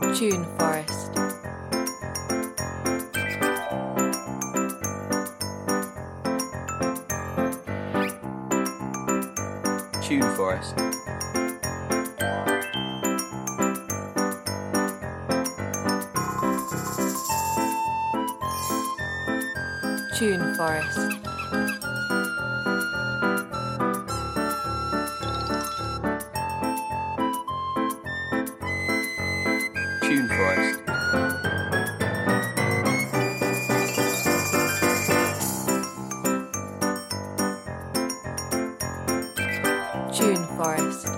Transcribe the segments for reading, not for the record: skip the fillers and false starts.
Tune Forest. Tune Forest. Tune Forest. Tune Forest. Tune Forest.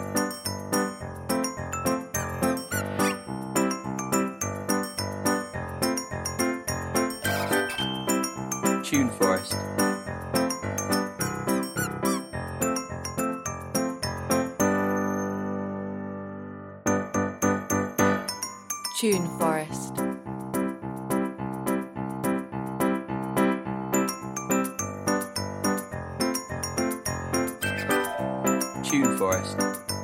Tune Forest. Tune Forest. Tune Forest.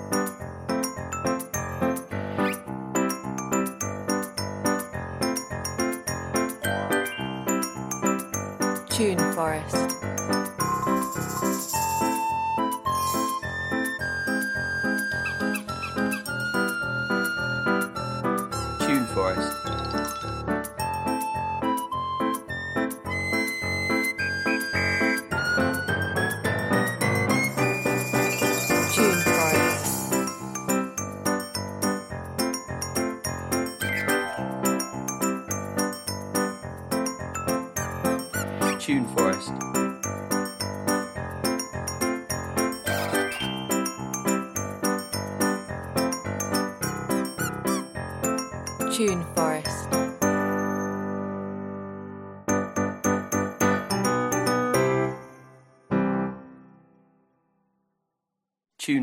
Tune Forest. Tune Forest. Tune Forest. Tune Forest. Tune Forest.